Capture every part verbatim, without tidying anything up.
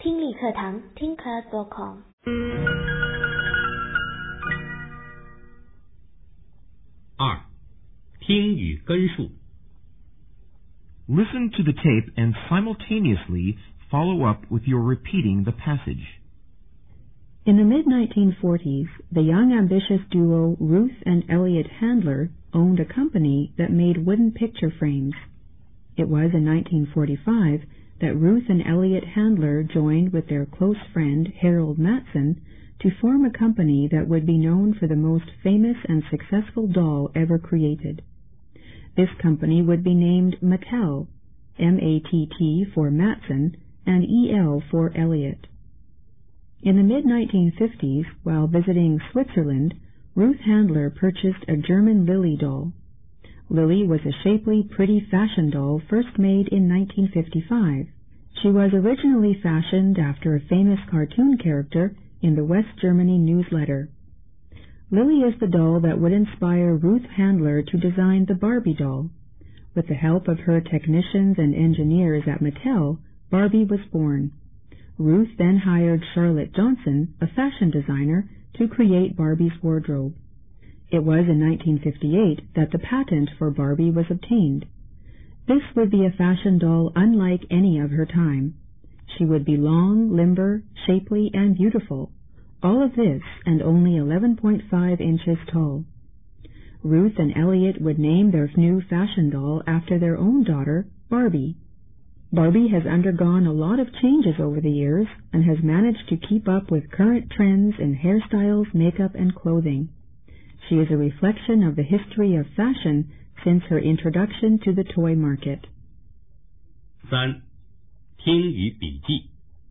听力课堂听 class dot com。 二、听与根数。 Listen to the tape and simultaneously follow up with your repeating the passage. In the mid nineteen forties, the young ambitious duo Ruth and Elliot Handler owned a company that made wooden picture frames. It was in nineteen forty-five that Ruth and Elliot Handler joined with their close friend Harold Matson to form a company that would be known for the most famous and successful doll ever created. This company would be named Mattel, M A T T for Matson and E L for Elliot. In the mid nineteen fifties, while visiting Switzerland, Ruth Handler purchased a German Lily doll. Lily was a shapely, pretty fashion doll first made in nineteen fifty-five. She was originally fashioned after a famous cartoon character in the West Germany newsletter. Lily is the doll that would inspire Ruth Handler to design the Barbie doll. With the help of her technicians and engineers at Mattel, Barbie was born. Ruth then hired Charlotte Johnson, a fashion designer, to create Barbie's wardrobe. It was in nineteen fifty-eight that the patent for Barbie was obtained. This would be a fashion doll unlike any of her time. She would be long, limber, shapely, and beautiful. All of this and only eleven point five inches tall. Ruth and Elliot would name their new fashion doll after their own daughter, Barbie. Barbie has undergone a lot of changes over the years and has managed to keep up with current trends in hairstyles, makeup, and clothing. She is a reflection of the history of fashion since her introduction to the toy market. 三、听与笔记。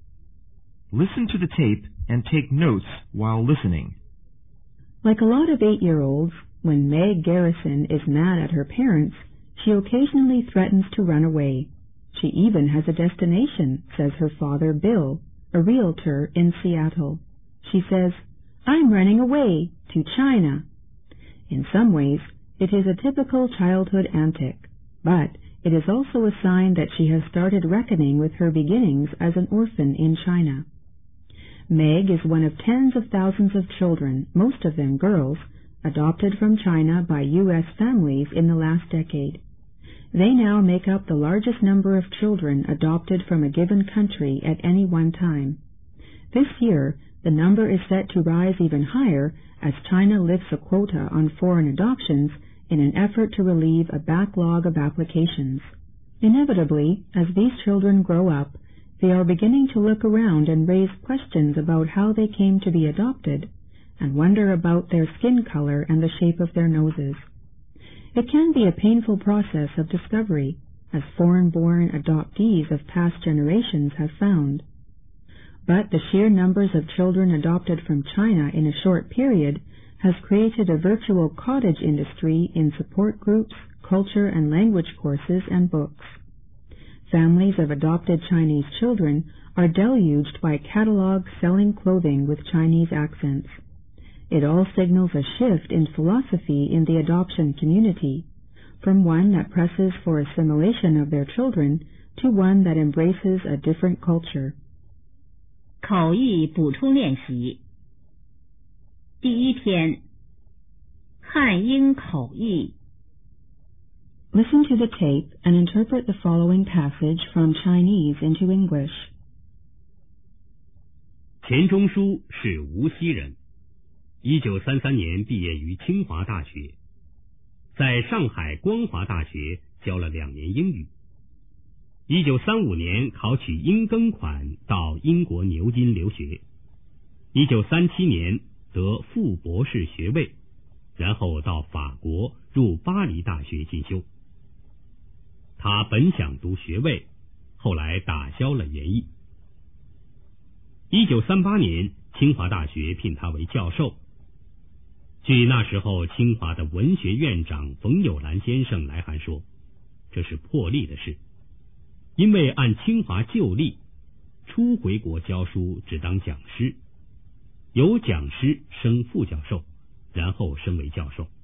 Listen to the tape and take notes while listening. Like a lot of eight-year-olds, when Meg Garrison is mad at her parents, she occasionally threatens to run away. She even has a destination, says her father Bill, a realtor in Seattle. She says, "I'm running away to China." In some ways, it is a typical childhood antic, but it is also a sign that she has started reckoning with her beginnings as an orphan in China. Meg is one of tens of thousands of children, most of them girls, adopted from China by U S families in the last decade. They now make up the largest number of children adopted from a given country at any one time. This year, the number is set to rise even higher as China lifts a quota on foreign adoptions in an effort to relieve a backlog of applications. Inevitably, as these children grow up, they are beginning to look around and raise questions about how they came to be adopted, and wonder about their skin color and the shape of their noses. It can be a painful process of discovery, as foreign-born adoptees of past generations have found. But the sheer numbers of children adopted from China in a short period has created a virtual cottage industry in support groups, culture and language courses, and books. Families of adopted Chinese children are deluged by catalogs selling clothing with Chinese accents. It all signals a shift in philosophy in the adoption community, from one that presses for assimilation of their children to one that embraces a different culture. 口译补充练习。第一天，汉英口译。 Listen to the tape and interpret the following passage from Chinese into English. 钱钟书是无锡人，一九三三年毕业于清华大学，在上海光华大学教了两年英语。一九三五年考取英庚款到英国牛津留学，一九三七年得副博士学位，然后到法国入巴黎大学进修。他本想读学位，后来打消了研议。一九三八年清华大学聘他为教授。据那时候清华的文学院长冯友兰先生来函说，这是破例的事，因为按清华旧例，初回国教书只当讲师，由讲师升副教授，然后升为教授。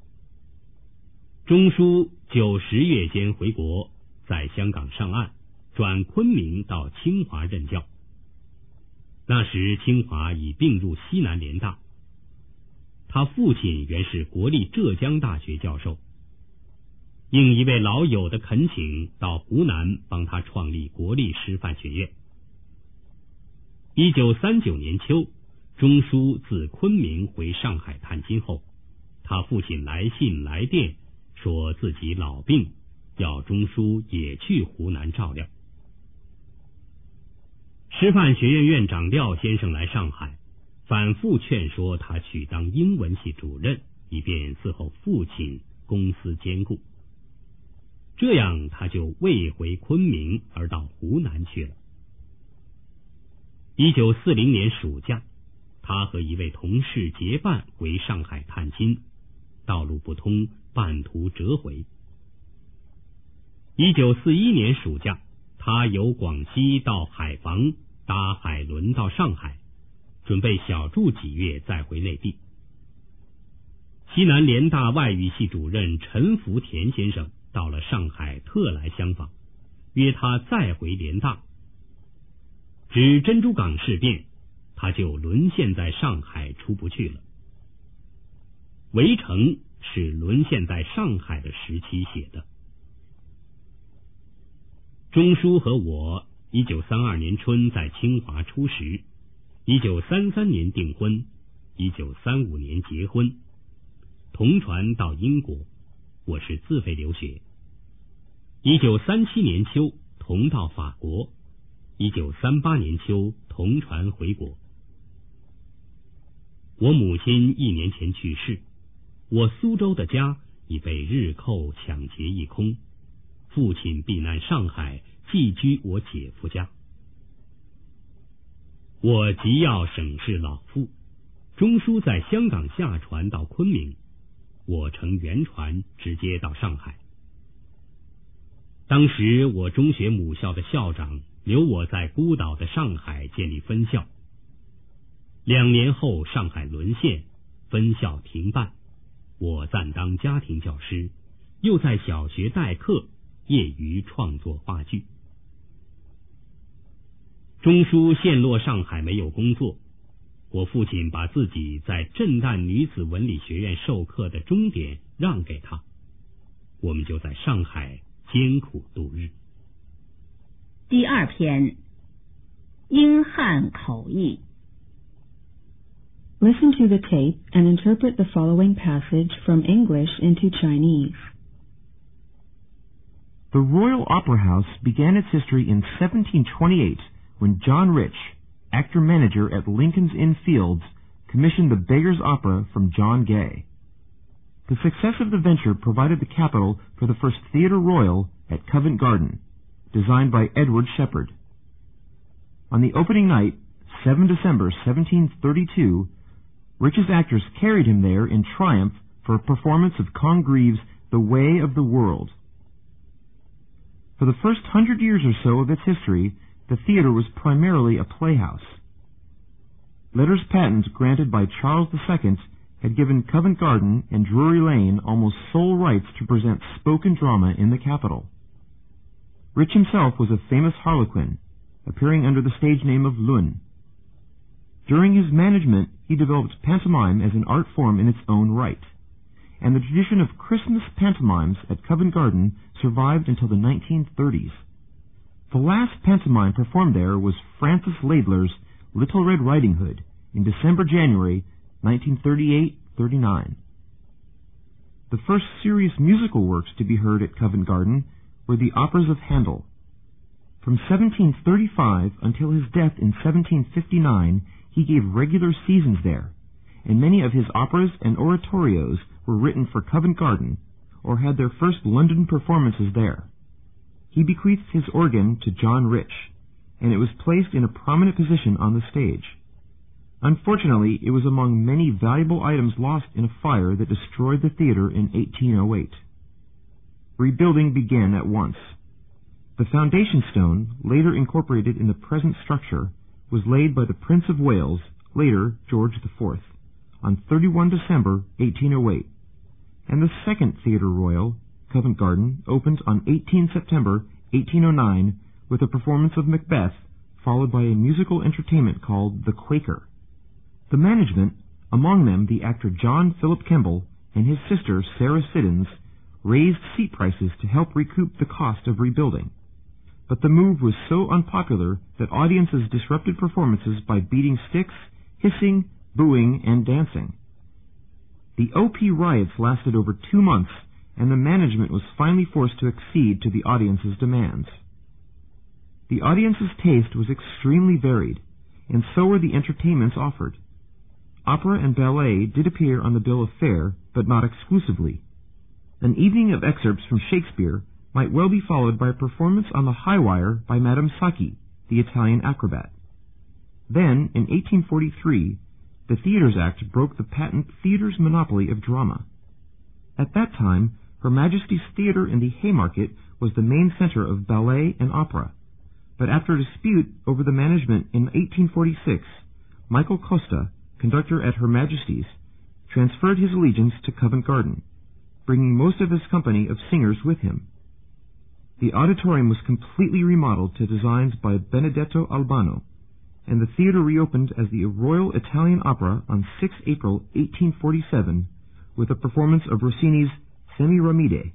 钟书九十月间回国，在香港上岸， 转昆明到清华任教。那时清华已并入西南联大，他父亲原是国立浙江大学教授，应一位老友的恳请，到湖南帮他创立国立师范学院。一九三九年秋，钟书自昆明回上海探亲后，他父亲来信来电，说自己老病，要钟书也去湖南照料。师范学院院长廖先生来上海，反复劝说他去当英文系主任，以便伺候父亲，公私兼顾。这样他就未回昆明，而到湖南去了。一九四零年暑假，他和一位同事结伴回上海探亲，道路不通，半途折回。一九四一年暑假，他由广西到海防，搭海轮到上海，准备小住几月再回内地。西南联大外语系主任陈福田先生到了上海，特来相访，约他再回联大。指珍珠港事变，他就沦陷在上海，出不去了。围城是沦陷在上海的时期写的。钟书和我一九三二年春在清华初识，一九三三年订婚，一九三五年结婚，同船到英国，我是自费留学。一九三七年秋同到法国，一九三八年秋同船回国。我母亲一年前去世，我苏州的家已被日寇抢劫一空，父亲避难上海，寄居我姐夫家。我急要省事老父，钟书在香港下船到昆明，我乘原船直接到上海。当时我中学母校的校长留我在孤岛的上海建立分校，两年后上海沦陷，分校停办，我暂当家庭教师，又在小学代课，业余创作话剧。钟书陷落上海没有工作，我父亲把自己在震旦女子文理学院授课的钟点让给他，我们就在上海艰苦度日。 第二篇，英汉口译。 Listen to the tape and interpret the following passage from English into Chinese. The Royal Opera House began its history in seventeen twenty-eight when John Rich, actor-manager at Lincoln's Inn Fields, commissioned the Beggar's Opera from John Gay. The success of the venture provided the capital for the first Theatre Royal at Covent Garden, designed by Edward Shepherd. On the opening night, the seventh of December seventeen thirty-two, Rich's actors carried him there in triumph for a performance of Congreve's The Way of the World. For the first hundred years or so of its history, the theatre was primarily a playhouse. Letters patent granted by Charles the Second had given Covent Garden and Drury Lane almost sole rights to present spoken drama in the capital. Rich himself was a famous harlequin, appearing under the stage name of Lun. During his management, he developed pantomime as an art form in its own right, and the tradition of Christmas pantomimes at Covent Garden survived until the nineteen thirties. The last pantomime performed there was Francis Laidler's Little Red Riding Hood in December-January nineteen thirty-eight thirty-nine. The first serious musical works to be heard at Covent Garden were the operas of Handel. From seventeen thirty-five until his death in seventeen fifty-nine, he gave regular seasons there, and many of his operas and oratorios were written for Covent Garden, or had their first London performances there. He bequeathed his organ to John Rich, and it was placed in a prominent position on the stage. Unfortunately, it was among many valuable items lost in a fire that destroyed the theatre in eighteen oh eight. Rebuilding began at once. The foundation stone, later incorporated in the present structure, was laid by the Prince of Wales, later George the Fourth, on the thirty-first of December eighteen oh eight, and the second Theatre Royal, Covent Garden, opened on the eighteenth of September eighteen oh nine with a performance of Macbeth, followed by a musical entertainment called The Quaker. The management, among them the actor John Philip Kemble and his sister Sarah Siddons, raised seat prices to help recoup the cost of rebuilding. But the move was so unpopular that audiences disrupted performances by beating sticks, hissing, booing, and dancing. The O P riots lasted over two months, and the management was finally forced to accede to the audience's demands. The audience's taste was extremely varied, and so were the entertainments offered. Opera and ballet did appear on the bill of fare, but not exclusively. An evening of excerpts from Shakespeare might well be followed by a performance on the high wire by Madame Sacchi, the Italian acrobat. Then, in eighteen forty-three, the Theatres Act broke the patent theatre's monopoly of drama. At that time, Her Majesty's Theatre in the Haymarket was the main center of ballet and opera, but after a dispute over the management in eighteen forty-six, Michael Costa, conductor at Her Majesty's, transferred his allegiance to Covent Garden, bringing most of his company of singers with him. The auditorium was completely remodeled to designs by Benedetto Albano, and the theatre reopened as the Royal Italian Opera on the sixth of April eighteen forty-seven with a performance of Rossini's Semiramide.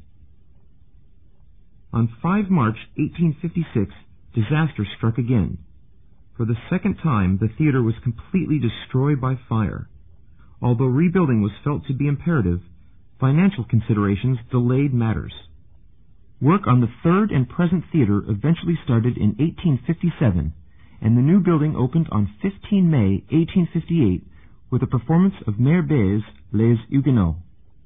On the fifth of March eighteen fifty-six, disaster struck again. For the second time, the theatre was completely destroyed by fire. Although rebuilding was felt to be imperative, financial considerations delayed matters. Work on the third and present theatre eventually started in eighteen fifty-seven, and the new building opened on the fifteenth of May eighteen fifty-eight with a performance of Merbert's Les Huguenots.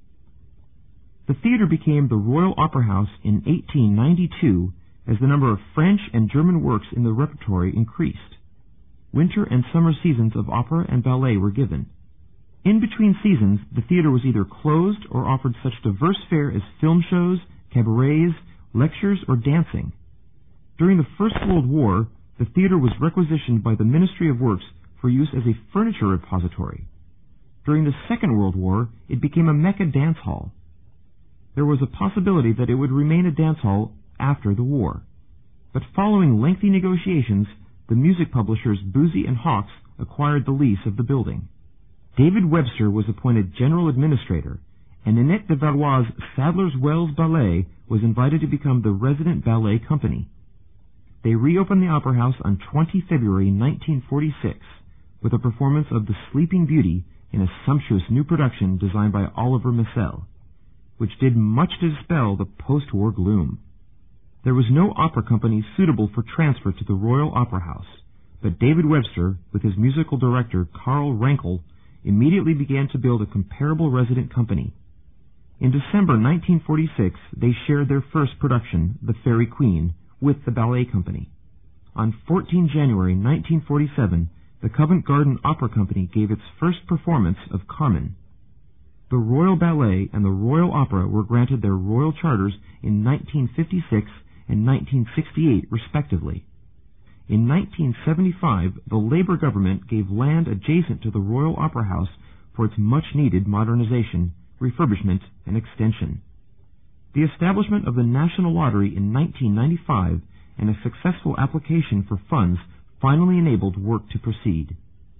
The theatre became the Royal Opera House in eighteen ninety-two as the number of French and German works in the repertory increased. Winter and summer seasons of opera and ballet were given. In between seasons, the theatre was either closed or offered such diverse fare as film shows, cabarets, lectures, or dancing. During the First World War, the theatre was requisitioned by the Ministry of Works for use as a furniture repository. During the Second World War, it became a Mecca dance hall. There was a possibility that it would remain a dance hall after the war. But following lengthy negotiations, the music publishers Boosey and Hawkes acquired the lease of the building. David Webster was appointed general administrator, and Ninette de Valois' Sadler's Wells Ballet was invited to become the resident ballet company. They reopened the Opera House on the twentieth of February nineteen forty-six with a performance of The Sleeping Beauty in a sumptuous new production designed by Oliver Messel, which did much to dispel the post-war gloom. There was no opera company suitable for transfer to the Royal Opera House, but David Webster, with his musical director Carl Rankel, immediately began to build a comparable resident company. In December nineteen forty-six, they shared their first production, The Fairy Queen, with the ballet company. On the fourteenth of January nineteen forty-seven, the Covent Garden Opera Company gave its first performance of Carmen. The Royal Ballet and the Royal Opera were granted their royal charters in nineteen fifty-six and nineteen sixty-eight, respectively. In nineteen seventy-five, the Labour government gave land adjacent to the Royal Opera House for its much-needed modernization, refurbishment, and extension. The establishment of the National Lottery in nineteen ninety-five and a successful application for funds finally enabled work to proceed.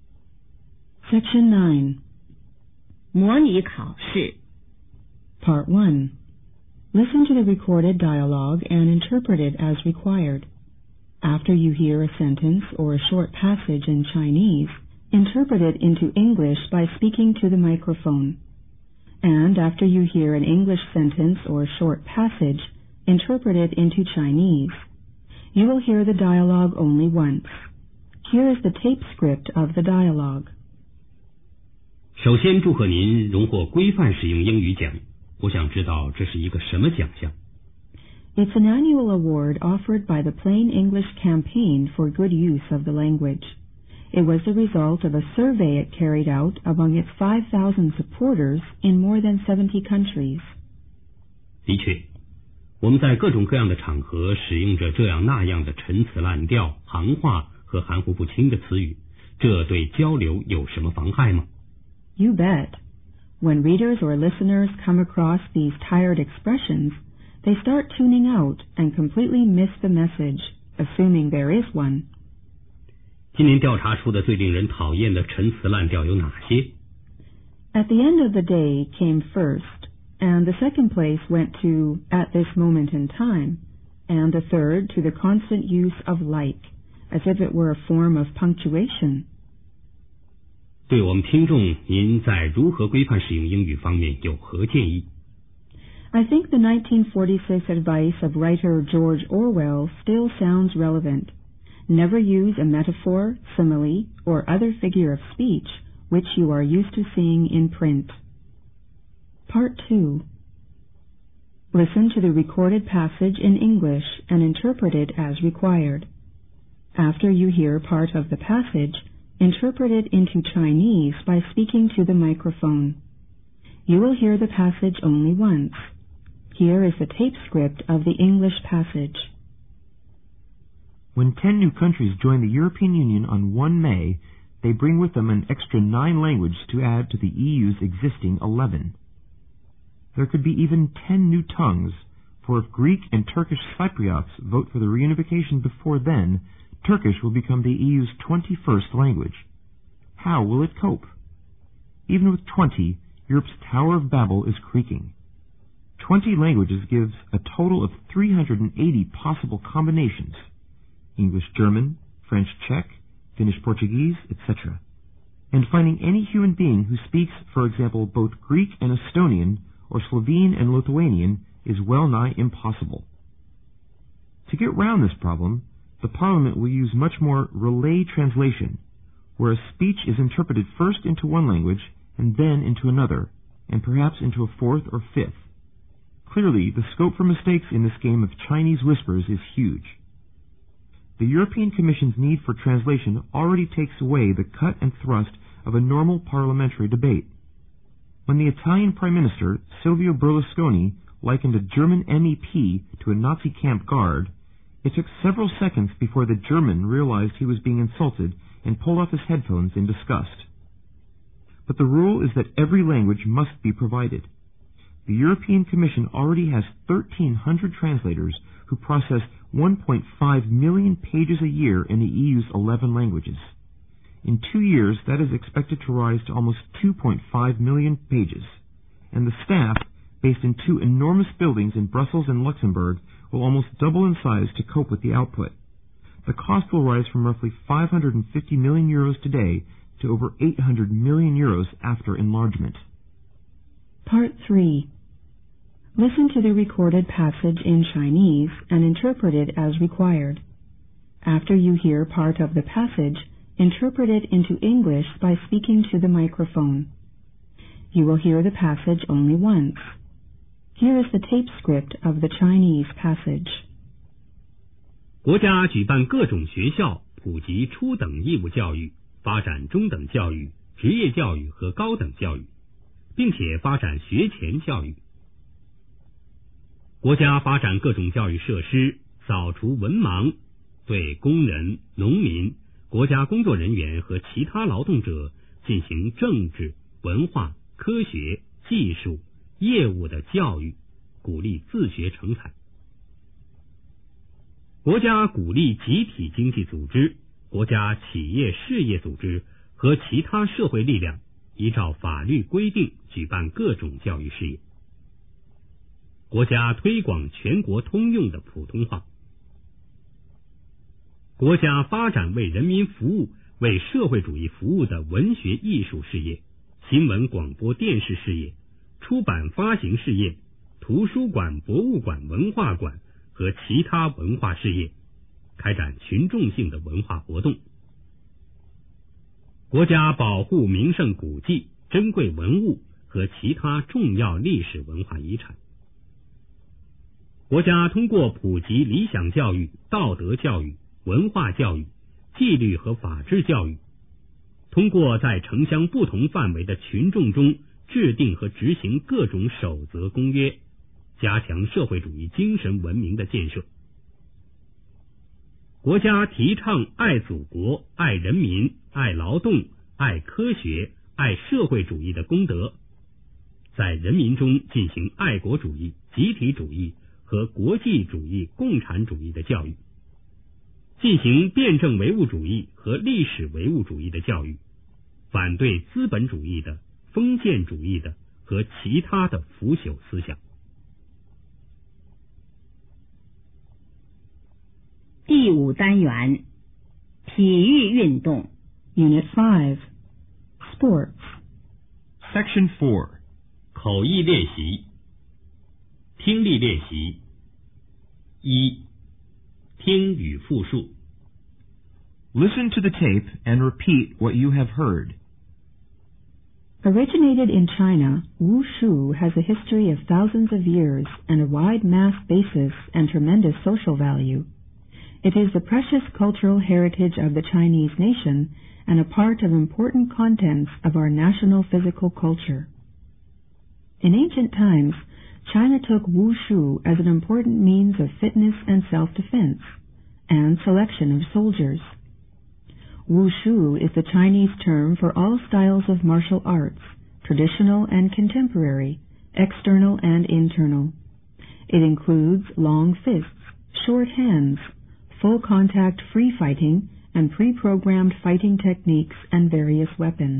Section nine. 模拟考试 Part one. Listen to the recorded dialogue and interpret it as required. After you hear a sentence or a short passage in Chinese, interpret it into English by speaking to the microphone. And after you hear an English sentence or short passage, interpret it into Chinese. You will hear the dialogue only once. Here is the tape script of the dialogue. 首先祝贺您荣获规范使用英语奖，我想知道这是一个什么奖项。 It's an annual award offered by the Plain English Campaign for good use of the language. It was the result of a survey it carried out among its five thousand supporters in more than seventy countries. 的确，我们在各种各样的场合使用着这样那样的陈词滥调、行话和含糊不清的词语，这对交流有什么妨害吗？ You bet. When readers or listeners come across these tired expressions, they start tuning out and completely miss the message, assuming there is one. 今年调查出的最令人讨厌的陈词滥调有哪些？ At the end of the day came first, and the second place went to at this moment in time, and the third to the constant use of like, as if it were a form of punctuation. 对我们听众，您在如何规范使用英语方面有何建议？ I think the nineteen forty-six advice of writer George Orwell still sounds relevant. Never use a metaphor, simile, or other figure of speech which you are used to seeing in print. Part two. Listen to the recorded passage in English and interpret it as required. After you hear part of the passage, interpret it into Chinese by speaking to the microphone. You will hear the passage only once. Here is the tape script of the English passage. When ten new countries join the European Union on the first of May, they bring with them an extra nine languages to add to the E U's existing eleven. There could be even ten new tongues, for if Greek and Turkish Cypriots vote for the reunification before then, Turkish will become the E U's twenty-first language. How will it cope? Even with twenty, Europe's Tower of Babel is creaking. Twenty languages gives a total of three hundred eighty possible combinations: English-German, French-Czech, Finnish-Portuguese, et cetera. And finding any human being who speaks, for example, both Greek and Estonian, or Slovene and Lithuanian, is well nigh impossible. To get round this problem, the Parliament will use much more relay translation, where a speech is interpreted first into one language and then into another, and perhaps into a fourth or fifth. Clearly, the scope for mistakes in this game of Chinese whispers is huge. The European Commission's need for translation already takes away the cut and thrust of a normal parliamentary debate. When the Italian Prime Minister, Silvio Berlusconi, likened a German M E P to a Nazi camp guard, it took several seconds before the German realized he was being insulted and pulled off his headphones in disgust. But the rule is that every language must be provided. The European Commission already has thirteen hundred translators who process one point five million pages a year in the E U's eleven languages. In two years, that is expected to rise to almost two point five million pages. And the staff, based in two enormous buildings in Brussels and Luxembourg, will almost double in size to cope with the output. The cost will rise from roughly five hundred fifty million euros today to over eight hundred million euros after enlargement. Part three. Listen to the recorded passage in Chinese and interpret it as required. After you hear part of the passage, interpret it into English by speaking to the microphone. You will hear the passage only once. Here is the tape script of the Chinese passage. 国家举办各种学校，普及初等义务教育，发展中等教育、职业教育和高等教育，并且发展学前教育。国家发展各种教育设施，扫除文盲，对工人、农民、国家工作人员和其他劳动者进行政治、文化、科学、技术、业务的教育，鼓励自学成才。国家鼓励集体经济组织、国家企业事业组织和其他社会力量依照法律规定举办各种教育事业。国家推广全国通用的普通话。国家发展为人民服务、为社会主义服务的文学艺术事业、新闻广播电视事业、出版发行事业、图书馆、博物馆、文化馆和其他文化事业，开展群众性的文化活动。国家保护名胜古迹、珍贵文物和其他重要历史文化遗产。国家通过普及理想教育、道德教育、文化教育、纪律和法治教育，通过在城乡不同范围的群众中制定和执行各种守则公约，加强社会主义精神文明的建设。国家提倡爱祖国、爱人民、爱劳动、爱科学、爱社会主义的功德，在人民中进行爱国主义、集体主义和国际主义、共产主义的教育。 进行辩证唯物主义和历史唯物主义的教育，反对资本主义的、封建主义的和其他的腐朽思想。 第五单元，体育运动 Unit five, Sports. Section four. 口译练习，听力练习。一、听与复述。 Listen to the tape and repeat what you have heard. Originated in China, wushu has a history of thousands of years and a wide mass basis and tremendous social value. It is the precious cultural heritage of the Chinese nation and a part of important contents of our national physical culture. In ancient times, China took wushu as an important means of fitness and self-defense, and selection of soldiers. Wushu is the Chinese term for all styles of martial arts, traditional and contemporary, external and internal. It includes long fists, short hands, full contact free fighting, and pre-programmed fighting techniques and various weapons.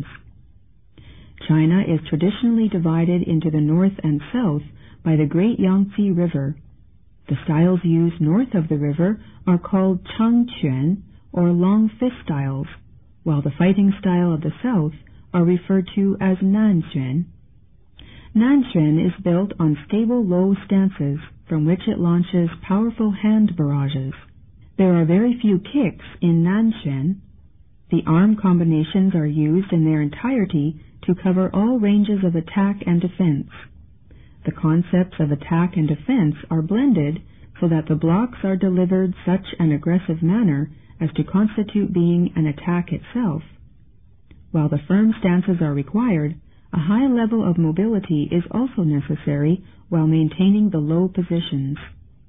China is traditionally divided into the north and south by the Great Yangtze River. The styles used north of the river are called Changquan, or long fist styles, while the fighting style of the south are referred to as Nanquan. Nanquan is built on stable low stances from which it launches powerful hand barrages. There are very few kicks in Nanquan. The arm combinations are used in their entirety to cover all ranges of attack and defense. The concepts of attack and defense are blended so that the blocks are delivered such an aggressive manner as to constitute being an attack itself. While the firm stances are required, a high level of mobility is also necessary while maintaining the low positions.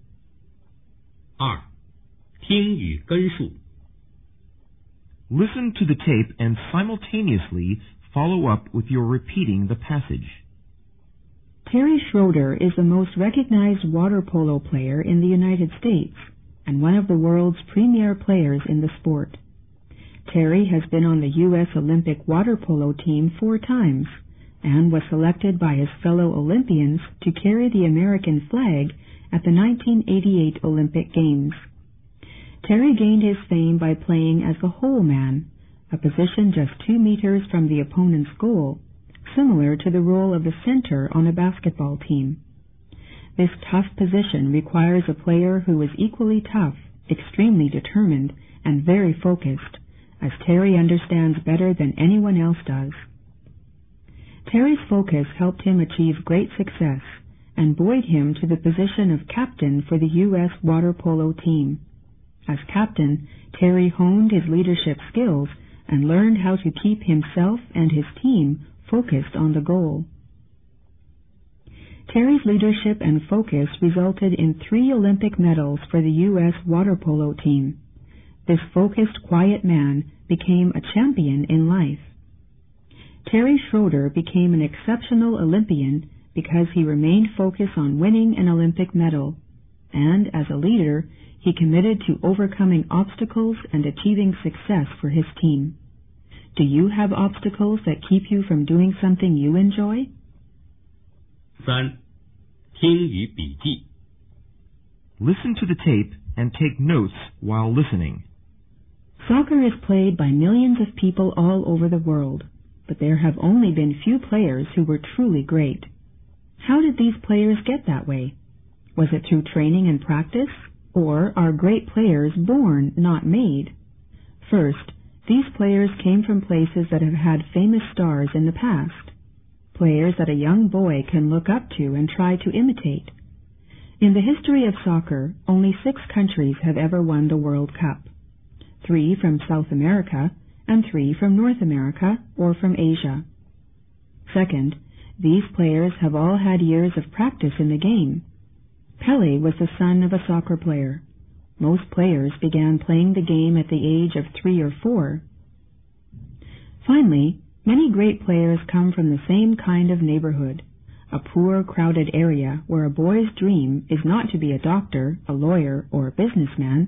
二、听与根述。 Listen to the tape and simultaneously follow up with your repeating the passage. Terry Schroeder is the most recognized water polo player in the United States and one of the world's premier players in the sport. Terry has been on the U S Olympic water polo team four times and was selected by his fellow Olympians to carry the American flag at the nineteen eighty-eight Olympic Games. Terry gained his fame by playing as the hole man, a position just two meters from the opponent's goal, similar to the role of the center on a basketball team. This tough position requires a player who is equally tough, extremely determined, and very focused, as Terry understands better than anyone else does. Terry's focus helped him achieve great success and buoyed him to the position of captain for the U S water polo team. As captain, Terry honed his leadership skills and learned how to keep himself and his team focused on the goal. Terry's leadership and focus resulted in three Olympic medals for the U S water polo team. This focused, quiet man became a champion in life. Terry Schroeder became an exceptional Olympian because he remained focused on winning an Olympic medal, and as a leader, he committed to overcoming obstacles and achieving success for his team. Do you have obstacles that keep you from doing something you enjoy? 三、听与笔记。 Listen to the tape and take notes while listening. Soccer is played by millions of people all over the world, but there have only been few players who were truly great. How did these players get that way? Was it through training and practice? Or are great players born, not made? First, these players came from places that have had famous stars in the past, players that a young boy can look up to and try to imitate. In the history of soccer, only six countries have ever won the World Cup, three from South America and three from North America or from Asia. Second, these players have all had years of practice in the game. Pele was the son of a soccer player. Most players began playing the game at the age of three or four. Finally, many great players come from the same kind of neighborhood, a poor, crowded area where a boy's dream is not to be a doctor, a lawyer, or a businessman,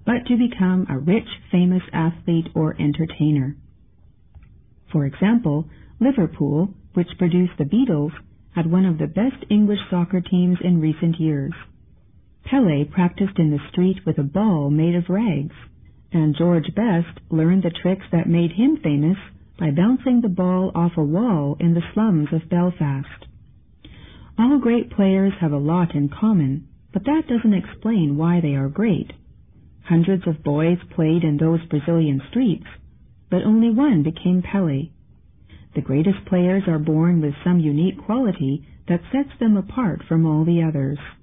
but to become a rich, famous athlete or entertainer. For example, Liverpool, which produced the Beatles, had one of the best English soccer teams in recent years. Pelé practiced in the street with a ball made of rags, and George Best learned the tricks that made him famous by bouncing the ball off a wall in the slums of Belfast. All great players have a lot in common, but that doesn't explain why they are great. Hundreds of boys played in those Brazilian streets, but only one became Pelé. The greatest players are born with some unique quality that sets them apart from all the others.